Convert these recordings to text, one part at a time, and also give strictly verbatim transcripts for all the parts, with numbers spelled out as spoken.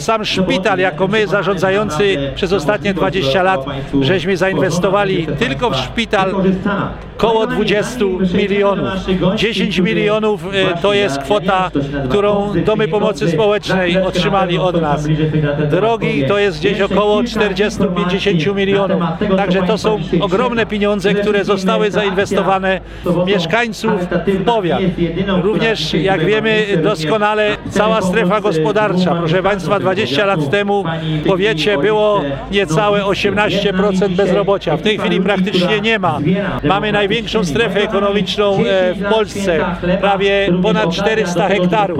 Sam szpital, jako my zarządzający przez ostatnie dwadzieścia lat, żeśmy zainwestowali tylko w szpital około dwadzieścia milionów. dziesięć milionów to jest kwota, którą Domy Pomocy Społecznej otrzymali od nas. Drogi to jest gdzieś około czterdzieści do pięćdziesięciu milionów. Także to są ogromne pieniądze, które zostały zainwestowane w mieszkańców, w powiat. Również, jak wiemy doskonale, cała strefa gospodarcza, proszę Państwa, dwadzieścia lat temu w powiecie było niecałe osiemnaście procent bezrobocia. W tej chwili praktycznie nie ma. Mamy największą strefę ekonomiczną w Polsce, prawie ponad czterysta hektarów.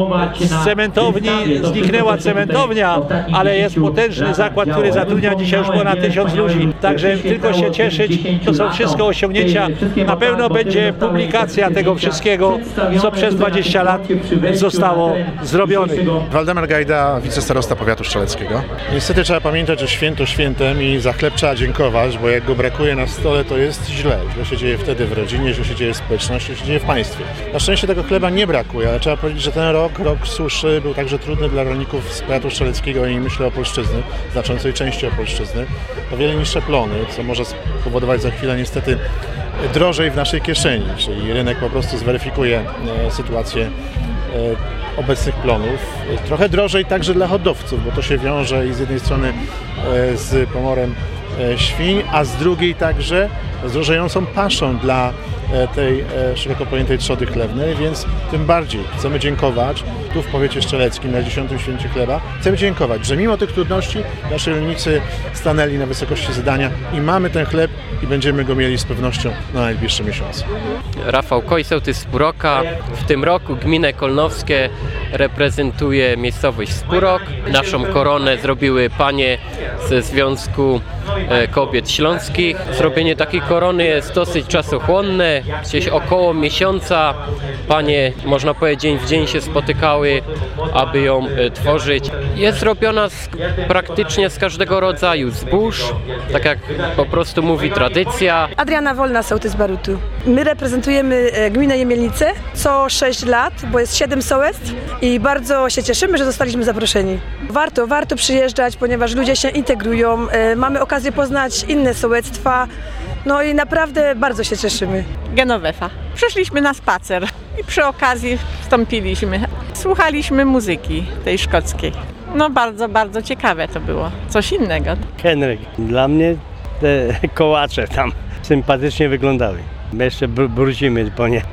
Z cementowni zniknęła cementownia, ale jest potężny zakład, który zatrudnia dzisiaj już ponad tysiąc ludzi. Także tylko się cieszyć, to są wszystko osiągnięcia. Na pewno będzie publikacja tego wszystkiego, co przez dwadzieścia lat zostało zrobione. Waldemar Gajda, wicestarosta powiatu strzeleckiego. Niestety trzeba pamiętać, że święto świętem i za chleb trzeba dziękować, bo jak go brakuje na stole, to jest źle. Źle się dzieje wtedy w rodzinie, źle się dzieje w społeczności, źle się dzieje w państwie. Na szczęście tego chleba nie brakuje, ale trzeba powiedzieć, że ten rok, rok suszy był także trudny dla rolników z powiatu strzeleckiego i myślę Opolszczyzny, znaczącej części Opolszczyzny. O wiele niższe plony, co może spowodować za chwilę niestety drożej w naszej kieszeni, czyli rynek po prostu zweryfikuje e, sytuację e, obecnych plonów. Trochę drożej także dla hodowców, bo to się wiąże i z jednej strony e, z pomorem e, świń, a z drugiej także z drożejącą paszą dla e, tej e, szeroko pojętej trzody chlewnej, więc tym bardziej chcemy dziękować tu w powiecie strzeleckim na dziesiątym święcie chleba. Chcemy dziękować, że mimo tych trudności nasi rolnicy stanęli na wysokości zadania i mamy ten chleb i będziemy go mieli z pewnością na najbliższe miesiące. Rafał Kojsołtys z Spuroka. W tym roku gminę Kolnowskie reprezentuje miejscowość Spurok. Naszą koronę zrobiły panie ze Związku Kobiet Śląskich. Zrobienie takiej korony jest dosyć czasochłonne, gdzieś około miesiąca. Panie, można powiedzieć, dzień w dzień się spotykały, aby ją tworzyć. Jest zrobiona z, praktycznie z każdego rodzaju zbóż, tak jak po prostu mówi tradycja. Adriana Wolna, sołtys Barutu. My reprezentujemy gminę Jemielnice co sześć lat, bo jest siedem sołectw i bardzo się cieszymy, że zostaliśmy zaproszeni. Warto, warto przyjeżdżać, ponieważ ludzie się integrują, mamy okazję poznać inne sołectwa, no i naprawdę bardzo się cieszymy. Genovefa. Przyszliśmy na spacer i przy okazji wstąpiliśmy. Słuchaliśmy muzyki tej szkockiej. No bardzo, bardzo ciekawe to było. Coś innego. Henryk. Dla mnie te kołacze tam sympatycznie wyglądały. My jeszcze wrócimy po nie.